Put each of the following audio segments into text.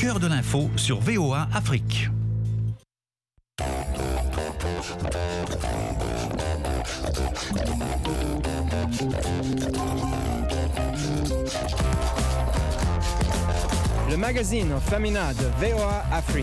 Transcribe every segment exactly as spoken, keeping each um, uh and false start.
cœur de l'info sur V O A Afrique. Le magazine Femina de V O A Afrique.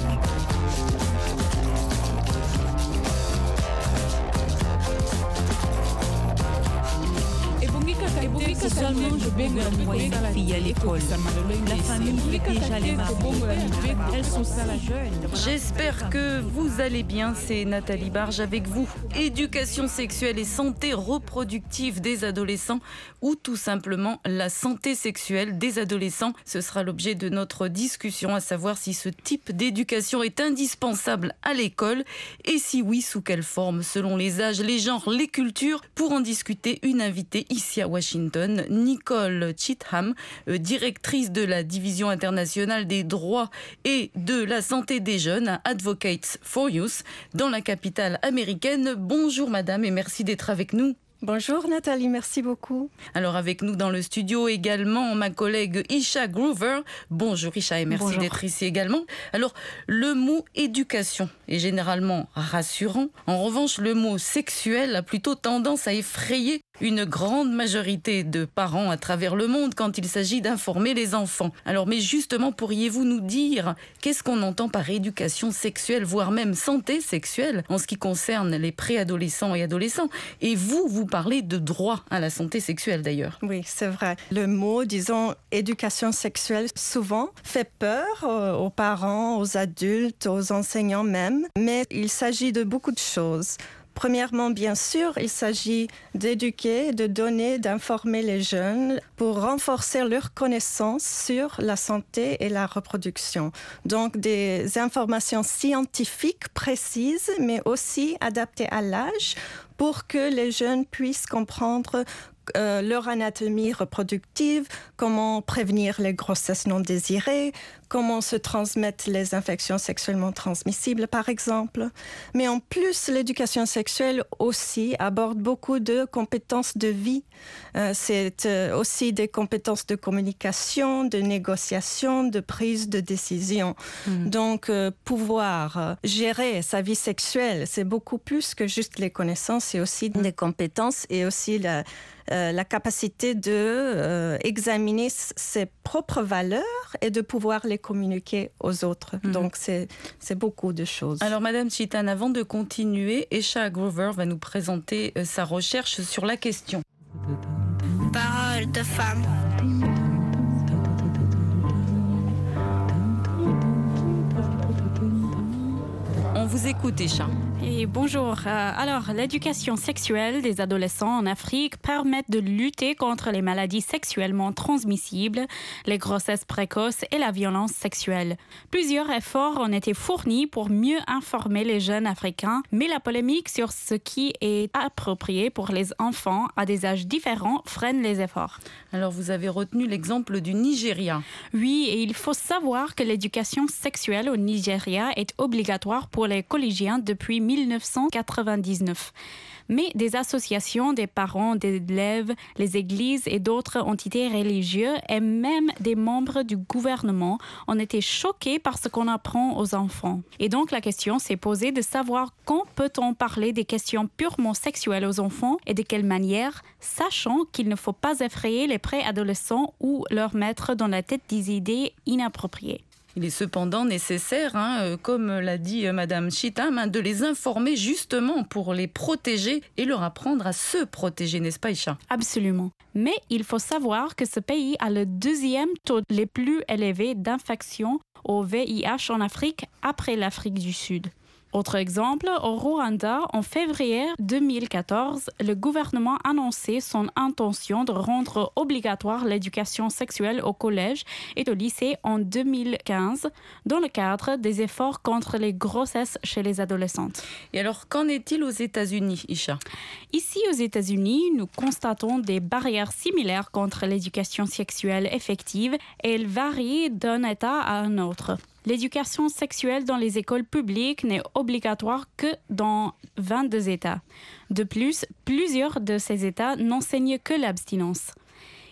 Socialement, je baigne envoyer ma fille à l'école. La famille veut déjà les marier. Elles sont ça la jeune. J'espère que vous allez bien, c'est Nathalie Barge avec vous. Éducation sexuelle et santé reproductive des adolescents ou tout simplement la santé sexuelle des adolescents. Ce sera l'objet de notre discussion, à savoir si ce type d'éducation est indispensable à l'école et si oui, sous quelle forme, selon les âges, les genres, les cultures. Pour en discuter, une invitée ici à Washington, Nicole Cheatham, euh, directrice de la division internationale des droits et de la santé des jeunes à Advocates for Youth dans la capitale américaine. Bonjour madame et merci d'être avec nous. Bonjour Nathalie, merci beaucoup. Alors avec nous dans le studio également ma collègue Isha Groover. Bonjour Isha et merci Bonjour. D'être ici également. Alors le mot éducation est généralement rassurant. En revanche le mot sexuel a plutôt tendance à effrayer une grande majorité de parents à travers le monde quand il s'agit d'informer les enfants. Alors mais justement pourriez-vous nous dire qu'est-ce qu'on entend par éducation sexuelle, voire même santé sexuelle en ce qui concerne les préadolescents et adolescents? Et vous, vous parlez de droit à la santé sexuelle d'ailleurs. Oui, c'est vrai. Le mot, disons, éducation sexuelle, souvent fait peur aux parents, aux adultes, aux enseignants même, mais il s'agit de beaucoup de choses. Premièrement, bien sûr, il s'agit d'éduquer, de donner, d'informer les jeunes pour renforcer leur connaissance sur la santé et la reproduction. Donc, des informations scientifiques précises, mais aussi adaptées à l'âge pour que les jeunes puissent comprendre Euh, leur anatomie reproductive, comment prévenir les grossesses non désirées, comment se transmettent les infections sexuellement transmissibles, par exemple. Mais en plus, l'éducation sexuelle aussi aborde beaucoup de compétences de vie. Euh, c'est euh, aussi des compétences de communication, de négociation, de prise de décision. Mmh. Donc, euh, pouvoir euh, gérer sa vie sexuelle, c'est beaucoup plus que juste les connaissances, c'est aussi mmh. des compétences et aussi la Euh, la capacité de euh, examiner ses propres valeurs et de pouvoir les communiquer aux autres. Mmh. Donc, c'est, c'est beaucoup de choses. Alors, Madame Cheatham, avant de continuer, Isha Groover va nous présenter euh, sa recherche sur la question. Parole de femme. On vous écoute, Isha. Et bonjour. Euh, alors, l'éducation sexuelle des adolescents en Afrique permet de lutter contre les maladies sexuellement transmissibles, les grossesses précoces et la violence sexuelle. Plusieurs efforts ont été fournis pour mieux informer les jeunes africains, mais la polémique sur ce qui est approprié pour les enfants à des âges différents freine les efforts. Alors, vous avez retenu l'exemple du Nigeria. Oui, et il faut savoir que l'éducation sexuelle au Nigeria est obligatoire pour les collégiens depuis mille neuf cent quatre-vingt-dix-neuf. Mais des associations, des parents, des élèves, les églises et d'autres entités religieuses et même des membres du gouvernement ont été choqués par ce qu'on apprend aux enfants. Et donc la question s'est posée de savoir quand peut-on parler des questions purement sexuelles aux enfants et de quelle manière, sachant qu'il ne faut pas effrayer les préadolescents ou leur mettre dans la tête des idées inappropriées. Il est cependant nécessaire, hein, comme l'a dit Madame Cheatham, hein, de les informer justement pour les protéger et leur apprendre à se protéger, n'est-ce pas Isha? Absolument. Mais il faut savoir que ce pays a le deuxième taux les plus élevés d'infection au V I H en Afrique après l'Afrique du Sud. Autre exemple, au Rwanda, en février deux mille quatorze, le gouvernement a annoncé son intention de rendre obligatoire l'éducation sexuelle au collège et au lycée en deux mille quinze, dans le cadre des efforts contre les grossesses chez les adolescentes. Et alors, qu'en est-il aux États-Unis, Isha? Ici, aux États-Unis, nous constatons des barrières similaires contre l'éducation sexuelle effective et elles varient d'un État à un autre. L'éducation sexuelle dans les écoles publiques n'est obligatoire que dans vingt-deux États. De plus, plusieurs de ces États n'enseignent que l'abstinence.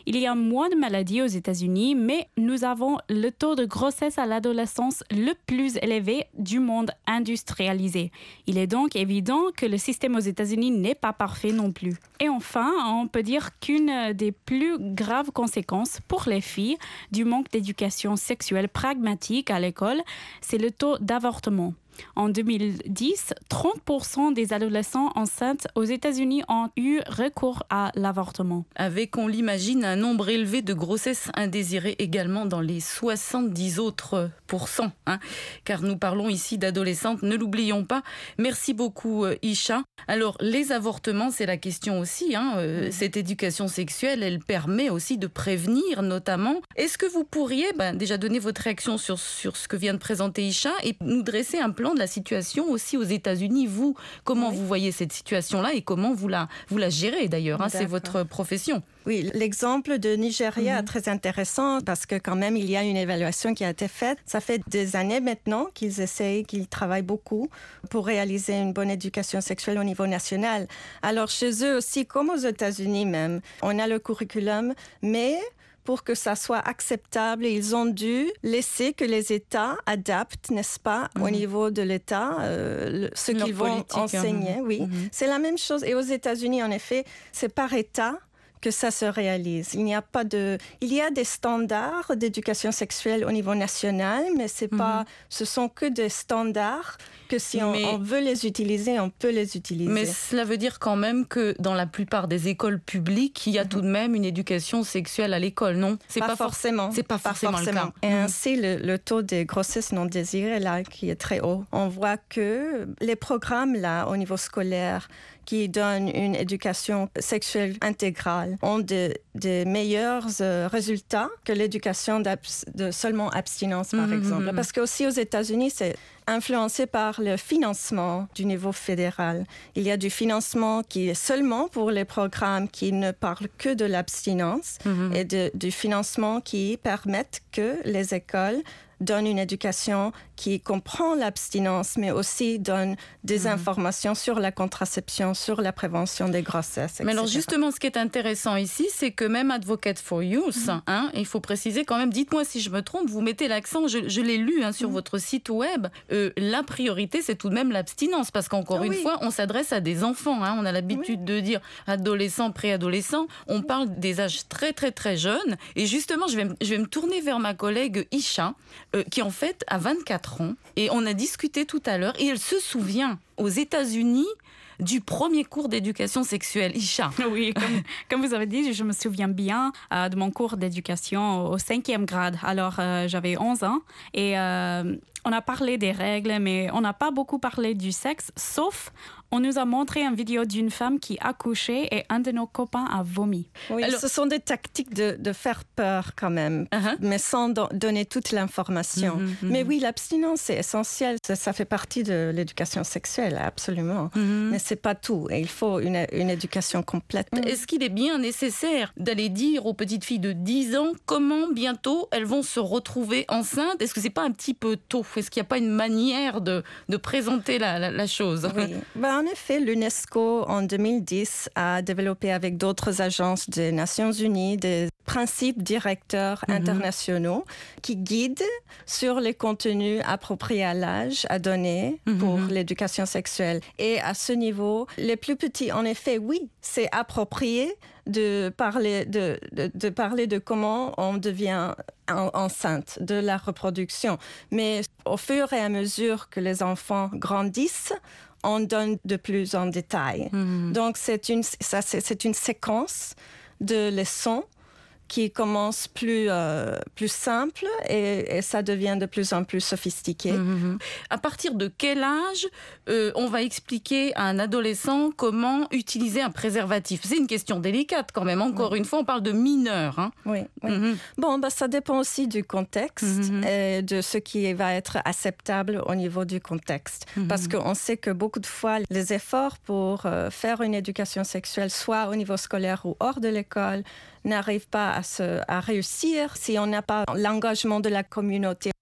Il y a moins de maladies aux États-Unis, mais nous avons le taux de grossesse à l'adolescence le plus élevé du monde industrialisé. Il est donc évident que le système aux États-Unis n'est pas parfait non plus. Et enfin, on peut dire qu'une des plus graves conséquences pour les filles du manque d'éducation sexuelle pragmatique à l'école, c'est le taux d'avortement. En deux mille dix, trente pour cent des adolescents enceintes aux États-Unis ont eu recours à l'avortement. Avec, on l'imagine, un nombre élevé de grossesses indésirées également dans les soixante-dix autres pourcents. Hein, car nous parlons ici d'adolescentes, ne l'oublions pas. Merci beaucoup, Isha. Alors, les avortements, c'est la question aussi. Hein, euh, mmh. Cette éducation sexuelle, elle permet aussi de prévenir, notamment. Est-ce que vous pourriez ben, déjà donner votre réaction sur, sur ce que vient de présenter Isha et nous dresser un plan de la situation aussi aux États-Unis. Vous, comment oui. vous voyez cette situation-là et comment vous la, vous la gérez d'ailleurs, hein, c'est votre profession. Oui, l'exemple de Nigeria est mmh. très intéressant parce que quand même, il y a une évaluation qui a été faite. Ça fait des années maintenant qu'ils essayent, qu'ils travaillent beaucoup pour réaliser une bonne éducation sexuelle au niveau national. Alors chez eux aussi, comme aux États-Unis même, on a le curriculum, mais pour que ça soit acceptable, ils ont dû laisser que les États adaptent, n'est-ce pas, mmh. au niveau de l'État, euh, ce Leur qu'ils vont enseigner. Hein. Oui, mmh. c'est la même chose. Et aux États-Unis, en effet, c'est par État que ça se réalise. Il n'y a pas de, il y a des standards d'éducation sexuelle au niveau national, mais c'est pas, mm-hmm. ce sont que des standards que si on, on veut les utiliser, on peut les utiliser. Mais cela veut dire quand même que dans la plupart des écoles publiques, il y a mm-hmm. tout de même une éducation sexuelle à l'école, non ? C'est pas, pas forcément. For- c'est pas, pas forcément, forcément le cas. Et ainsi, le, le taux de grossesse non désirée là, qui est très haut. On voit que les programmes là, au niveau scolaire, qui donnent une éducation sexuelle intégrale, ont de, de meilleurs euh, résultats que l'éducation de seulement abstinence, par mmh, exemple. Mmh. Parce qu'aussi aux États-Unis, c'est influencé par le financement du niveau fédéral. Il y a du financement qui est seulement pour les programmes qui ne parlent que de l'abstinence mmh. et de, du financement qui permettent que les écoles donne une éducation qui comprend l'abstinence, mais aussi donne des mmh. informations sur la contraception, sur la prévention des grossesses, et cetera. Mais alors justement, ce qui est intéressant ici, c'est que même Advocate for Youth, mmh. hein, il faut préciser quand même, dites-moi si je me trompe, vous mettez l'accent, je, je l'ai lu hein, sur mmh. votre site web, euh, la priorité, c'est tout de même l'abstinence, parce qu'encore ah, une oui. fois, on s'adresse à des enfants. Hein, on a l'habitude oui. de dire adolescents, préadolescents. On parle des âges très, très, très jeunes. Et justement, je vais, je vais me tourner vers ma collègue Isha, Euh, qui en fait a vingt-quatre ans et on a discuté tout à l'heure et elle se souvient aux États-Unis du premier cours d'éducation sexuelle. Isha. Oui, comme, comme vous avez dit, je me souviens bien euh, de mon cours d'éducation au cinquième grade. Alors, euh, j'avais onze ans et euh, on a parlé des règles, mais on n'a pas beaucoup parlé du sexe, sauf on nous a montré une vidéo d'une femme qui accouchait et un de nos copains a vomi. Oui, alors, ce sont des tactiques de, de faire peur quand même, uh-huh. mais sans do- donner toute l'information. Mm-hmm, mm-hmm. Mais oui, l'abstinence, c'est essentiel. Ça, ça fait partie de l'éducation sexuelle, absolument. Mm-hmm. Mais c'est pas tout. Et il faut une, une éducation complète. Est-ce qu'il est bien nécessaire d'aller dire aux petites filles de dix ans comment bientôt elles vont se retrouver enceintes ? Est-ce que c'est pas un petit peu tôt ? Est-ce qu'il n'y a pas une manière de, de présenter la, la, la chose ? Oui. Ben, en effet, l'UNESCO, en deux mille dix, a développé avec d'autres agences des Nations Unies des principes directeurs mm-hmm. internationaux qui guident sur les contenus appropriés à l'âge à donner mm-hmm. pour l'éducation sexuelle. Et à ce niveau, les plus petits, en effet, oui, c'est approprié de parler de, de, de parler de comment on devient en, enceinte, de la reproduction. Mais au fur et à mesure que les enfants grandissent, on donne de plus en détail. Mmh. Donc, c'est une, ça, c'est, c'est une séquence de leçons qui commence plus, euh, plus simple et, et ça devient de plus en plus sophistiqué. Mmh. À partir de quel âge euh, on va expliquer à un adolescent comment utiliser un préservatif ? C'est une question délicate quand même. Encore oui. une fois, on parle de mineurs. Hein. Oui. oui. Mmh. Bon, bah, ça dépend aussi du contexte mmh. et de ce qui va être acceptable au niveau du contexte. Mmh. Parce qu'on sait que beaucoup de fois, les efforts pour euh, faire une éducation sexuelle, soit au niveau scolaire ou hors de l'école, n'arrivent pas à, se, à réussir si on n'a pas l'engagement de la communauté.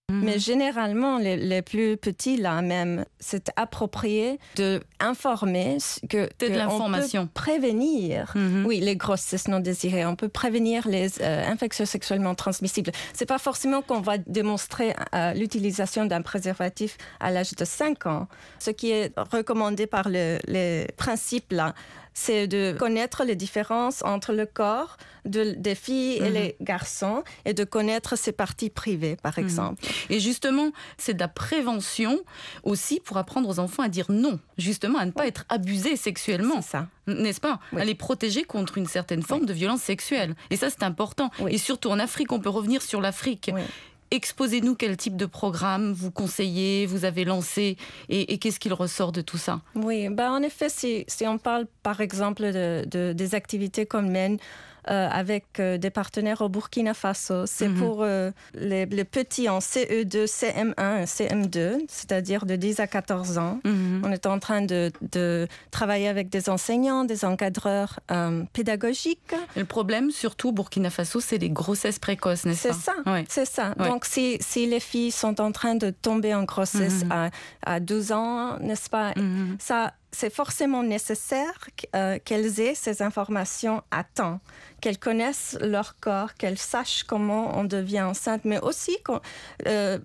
Mmh. Mais généralement, les, les plus petits, là même, c'est approprié d'informer que, que de l'information. On peut prévenir mmh. oui, les grossesses non désirées, on peut prévenir les euh, infections sexuellement transmissibles. Ce n'est pas forcément qu'on va démontrer euh, l'utilisation d'un préservatif à l'âge de cinq ans. Ce qui est recommandé par le, les principes là, c'est de connaître les différences entre le corps de, des filles mmh. et les garçons et de connaître ses parties privées, par mmh. exemple. Et justement, c'est de la prévention aussi pour apprendre aux enfants à dire non, justement, à ne pas oui. être abusés sexuellement. C'est ça. N'est-ce pas ? Oui. À les protéger contre une certaine forme oui. de violence sexuelle. Et ça, c'est important. Oui. Et surtout en Afrique, on peut revenir sur l'Afrique. Oui. Exposez-nous quel type de programme vous conseillez, vous avez lancé et, et qu'est-ce qu'il ressort de tout ça ? Oui, ben en effet, si, si on parle par exemple de, de, des activités qu'on mène euh, avec euh, des partenaires au Burkina Faso, c'est mm-hmm. pour euh, les, les petits en C E deux, C M un et C M deux, c'est-à-dire de dix à quatorze ans. Mm-hmm. On est en train de, de travailler avec des enseignants, des encadreurs euh, pédagogiques. Et le problème, surtout au Burkina Faso, c'est les grossesses précoces, n'est-ce c'est pas ? ça, ouais. C'est ça. Ouais. Donc, si, si les filles sont en train de tomber en grossesse mm-hmm. à, à douze ans, n'est-ce pas, mm-hmm. ça, c'est forcément nécessaire euh, qu'elles aient ces informations à temps, qu'elles connaissent leur corps, qu'elles sachent comment on devient enceinte, mais aussi qu'on, euh,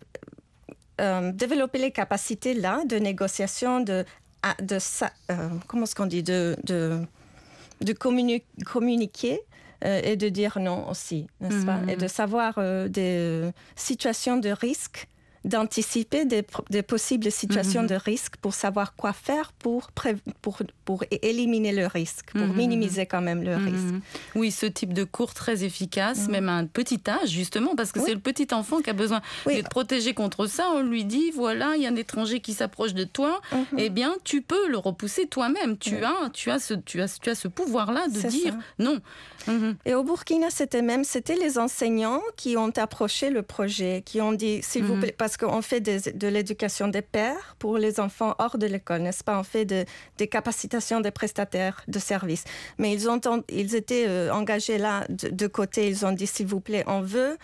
euh, développer les capacités là de négociation, de, de, de euh, comment est-ce qu'on dit, de, de, de communi- communiquer. Euh, et de dire non aussi, n'est-ce mmh. pas ? Et de savoir euh, des euh, situations de risque, d'anticiper des, des possibles situations mmh. de risque pour savoir quoi faire pour, pré- pour, pour éliminer le risque, pour mmh. minimiser quand même le mmh. risque. Oui, ce type de cours très efficace, mmh. même à un petit âge, justement, parce que oui. c'est le petit enfant qui a besoin oui. d'être protégé contre ça. On lui dit, voilà, il y a un étranger qui s'approche de toi, mmh. eh bien, tu peux le repousser toi-même. Tu, mmh. as, tu, as, ce, tu, as, tu as ce pouvoir-là de c'est dire ça. non. Mmh. Et au Burkina, c'était même, c'était les enseignants qui ont approché le projet, qui ont dit, s'il mmh. vous plaît, parce qu'on fait des, de l'éducation des pairs pour les enfants hors de l'école, n'est-ce pas ? On fait de, des capacitations des prestataires de services. Mais ils, ont, ils étaient euh, engagés là de, de côté. Ils ont dit, s'il vous plaît, on veut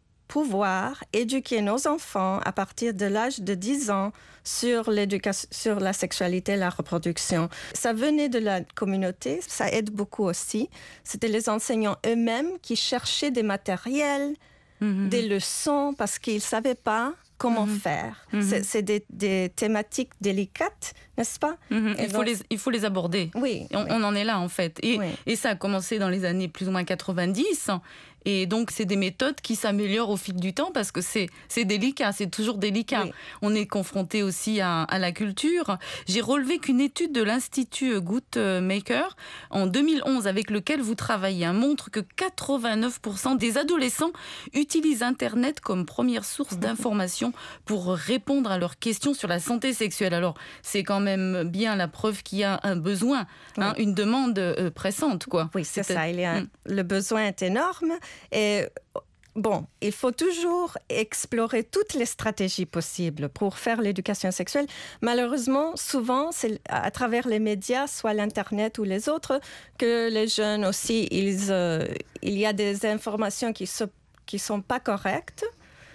pouvoir éduquer nos enfants à partir de l'âge de dix ans sur, l'éducation, sur la sexualité et la reproduction. Ça venait de la communauté, ça aide beaucoup aussi. C'était les enseignants eux-mêmes qui cherchaient des matériels, mmh. des leçons, parce qu'ils ne savaient pas comment mmh. faire. Mmh. C'est, c'est des, des thématiques délicates, n'est-ce pas ? mmh. il, faut donc... les, il faut les aborder. Oui. On, oui. on en est là, en fait. Et, oui. et ça a commencé dans les années plus ou moins quatre-vingt-dix. Et donc, c'est des méthodes qui s'améliorent au fil du temps parce que c'est, c'est délicat, c'est toujours délicat. Oui. On est confronté aussi à, à la culture. J'ai relevé qu'une étude de l'Institut Guttmacher en deux mille onze, avec lequel vous travaillez, montre que quatre-vingt-neuf pour cent des adolescents utilisent Internet comme première source d'information pour répondre à leurs questions sur la santé sexuelle. Alors, c'est quand même bien la preuve qu'il y a un besoin, oui. hein, une demande euh, pressante, quoi. Oui, c'est, c'est ça. Il y a un... Le besoin est énorme. Et bon, il faut toujours explorer toutes les stratégies possibles pour faire l'éducation sexuelle. Malheureusement, souvent, c'est à travers les médias, soit l'Internet ou les autres, que les jeunes aussi, ils, euh, il y a des informations qui ne qui sont pas correctes,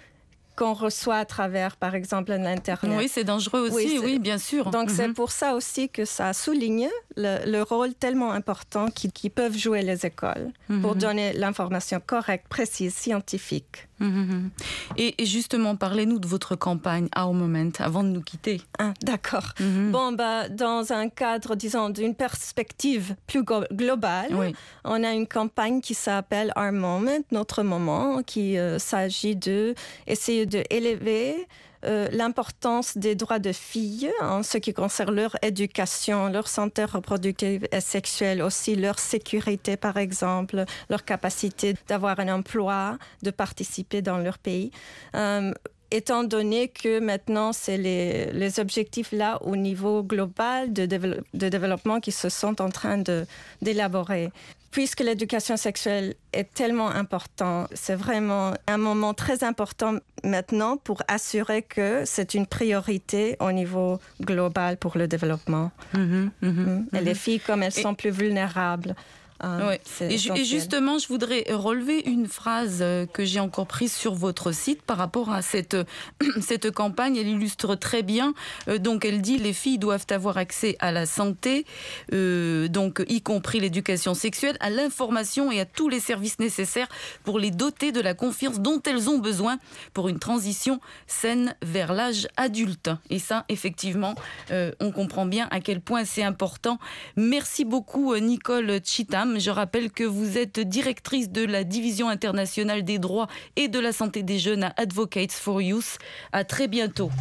qu'on reçoit à travers, par exemple, l'Internet. Oui, c'est dangereux aussi, oui, oui bien sûr. Donc, mm-hmm. c'est pour ça aussi que ça souligne le, le rôle tellement important qu'ils, qu'ils peuvent jouer les écoles mm-hmm. pour donner l'information correcte, précise, scientifique. Mm-hmm. Et, et justement, parlez-nous de votre campagne Our Moment, avant de nous quitter. Ah, d'accord. Mm-hmm. Bon, bah, dans un cadre, disons, d'une perspective plus go- globale, oui. on a une campagne qui s'appelle Our Moment, notre moment, qui euh, s'agit de essayer d'élever euh, l'importance des droits de filles en ce qui concerne leur éducation, leur santé reproductive et sexuelle, aussi leur sécurité, par exemple, leur capacité d'avoir un emploi, de participer dans leur pays. Euh, étant donné que maintenant, c'est les, les objectifs là au niveau global de, dévelop- de développement qui se sont en train de, d'élaborer. Puisque l'éducation sexuelle est tellement importante, c'est vraiment un moment très important maintenant pour assurer que c'est une priorité au niveau global pour le développement. Mmh, mmh, mmh. Et les filles, comme elles Et... sont plus vulnérables, Euh, ouais. et, ju- et justement, je voudrais relever une phrase que j'ai encore prise sur votre site par rapport à cette, cette campagne. Elle illustre très bien. Euh, donc, elle dit « Les filles doivent avoir accès à la santé, euh, donc y compris l'éducation sexuelle, à l'information et à tous les services nécessaires pour les doter de la confiance dont elles ont besoin pour une transition saine vers l'âge adulte. » Et ça, effectivement, euh, on comprend bien à quel point c'est important. Merci beaucoup, Nicole Chitam. Je rappelle que vous êtes directrice de la division internationale des droits et de la santé des jeunes à Advocates for Youth. À très bientôt.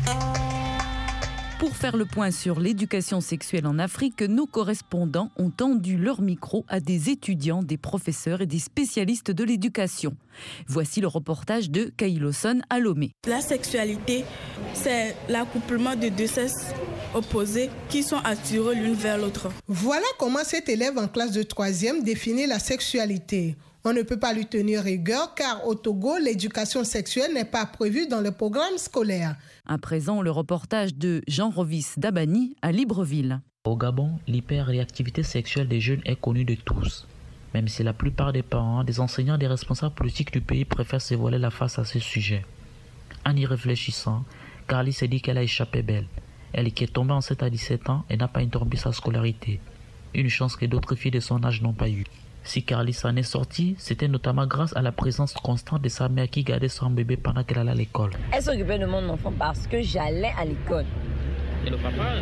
Pour faire le point sur l'éducation sexuelle en Afrique, nos correspondants ont tendu leur micro à des étudiants, des professeurs et des spécialistes de l'éducation. Voici le reportage de Kailoson à Lomé. La sexualité, c'est l'accouplement de deux sexes opposés qui sont attirés l'une vers l'autre. Voilà comment cet élève en classe de troisième définit la sexualité. On ne peut pas lui tenir rigueur car au Togo, l'éducation sexuelle n'est pas prévue dans le programme scolaire. À présent, le reportage de Jean Rovis Dabani à Libreville. Au Gabon, l'hyperréactivité sexuelle des jeunes est connue de tous. Même si la plupart des parents, des enseignants et des responsables politiques du pays préfèrent se voiler la face à ce sujet. En y réfléchissant, Carly s'est dit qu'elle a échappé belle. Elle qui est tombée enceinte à dix-sept ans et n'a pas interrompu sa scolarité. Une chance que d'autres filles de son âge n'ont pas eue. Si Carly s'en est sortie, c'était notamment grâce à la présence constante de sa mère qui gardait son bébé pendant qu'elle allait à l'école. Elle s'occupait de mon enfant parce que j'allais à l'école. Et le papa euh...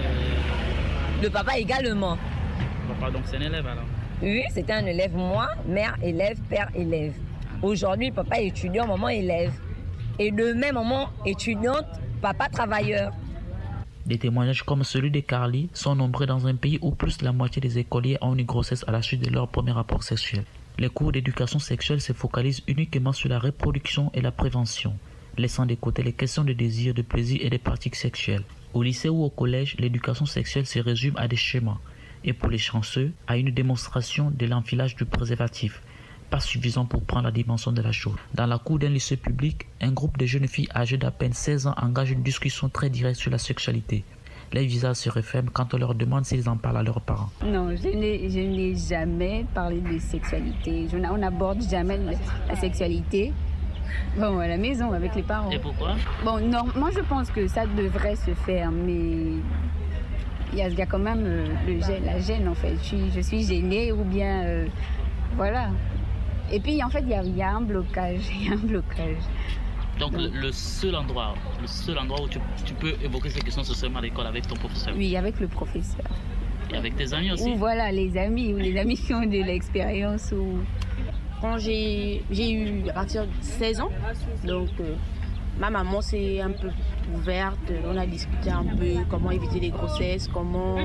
Le papa également. Le papa, donc c'est un élève alors? Oui, c'était un élève, moi, mère élève, père élève. Aujourd'hui, papa est étudiant, maman élève. Et demain, maman étudiante, papa travailleur. Des témoignages comme celui de Carly sont nombreux dans un pays où plus de la moitié des écoliers ont une grossesse à la suite de leur premier rapport sexuel. Les cours d'éducation sexuelle se focalisent uniquement sur la reproduction et la prévention, laissant de côté les questions de désir, de plaisir et de pratiques sexuelles. Au lycée ou au collège, l'éducation sexuelle se résume à des schémas et pour les chanceux, à une démonstration de l'enfilage du préservatif, pas suffisant pour prendre la dimension de la chose. Dans la cour d'un lycée public, un groupe de jeunes filles âgées d'à peine seize ans engage une discussion très directe sur la sexualité. Les visages se referment quand on leur demande s'ils en parlent à leurs parents. Non, je n'ai, je n'ai jamais parlé de sexualité. Je, on n'aborde jamais la sexualité. Bon, à la maison, avec les parents. Et pourquoi? Bon, non, moi je pense que ça devrait se faire, mais il y a, il y a quand même euh, le, la gêne en fait. Je suis, je suis gênée ou bien... Euh, voilà. Et puis en fait, il y a, il y a un blocage. Il y a un blocage. Donc, Donc le, le seul endroit, le seul endroit où tu, tu peux évoquer ces questions, c'est seulement à l'école avec ton professeur? Oui, avec le professeur. Et avec tes amis aussi? Ou voilà, les amis, ou les amis qui ont de l'expérience. Ou... Quand j'ai, j'ai eu à partir de seize ans, donc euh, ma maman s'est un peu ouverte, on a discuté un peu comment éviter les grossesses, comment...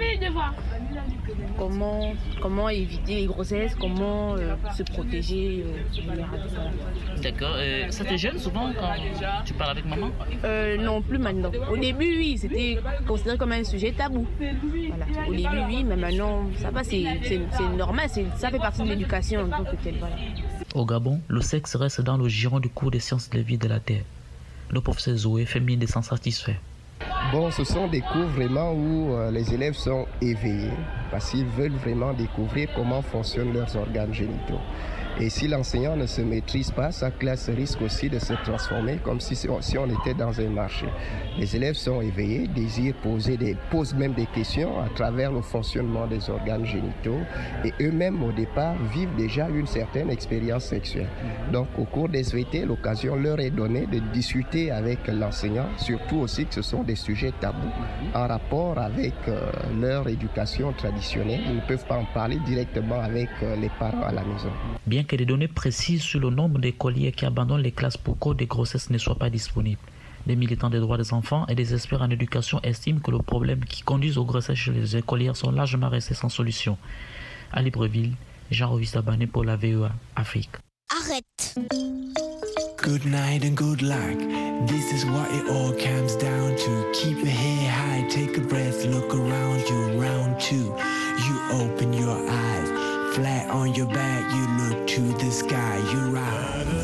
Comment, comment éviter les grossesses, comment euh, se protéger. Euh, D'accord. Euh, ça te gêne souvent quand tu parles avec maman? euh, Non, plus maintenant. Au début, oui, c'était considéré comme un sujet tabou. Voilà. Au début, oui, mais maintenant, ça va, c'est, c'est, c'est normal, c'est, ça fait partie de l'éducation. Donc, voilà. Au Gabon, le sexe reste dans le giron du cours des sciences de la vie de la Terre. Le professeur Zoé fait mine de s'en satisfaire. Bon, ce sont des cours vraiment où euh, les élèves sont éveillés parce qu'ils veulent vraiment découvrir comment fonctionnent leurs organes génitaux. Et si l'enseignant ne se maîtrise pas, sa classe risque aussi de se transformer comme si, si on était dans un marché. Les élèves sont éveillés, désirent poser des, posent même des questions à travers le fonctionnement des organes génitaux et eux-mêmes au départ vivent déjà une certaine expérience sexuelle. Donc au cours des S V T, l'occasion leur est donnée de discuter avec l'enseignant, surtout aussi que ce sont des sujets tabous en rapport avec euh, leur éducation traditionnelle. Ils ne peuvent pas en parler directement avec euh, les parents à la maison. Bien que des données précises sur le nombre d'écoliers qui abandonnent les classes pour cause de grossesse ne soient pas disponibles, des militants des droits des enfants et des experts en éducation estiment que le problème qui conduit aux grossesses chez les écolières sont largement restés sans solution. À Libreville, Jean Rovis Dabani pour la V O A Afrique. Arrête. Good night and good luck. This is what it all comes down to. Keep your head high, take a breath, look around you, round two. You open your eyes, flat on your back, you look to the sky, you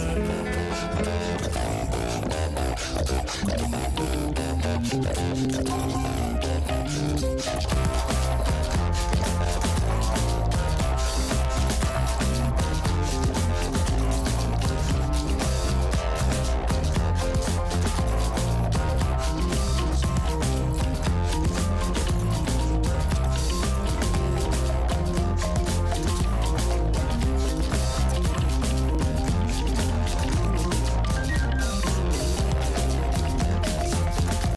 rise.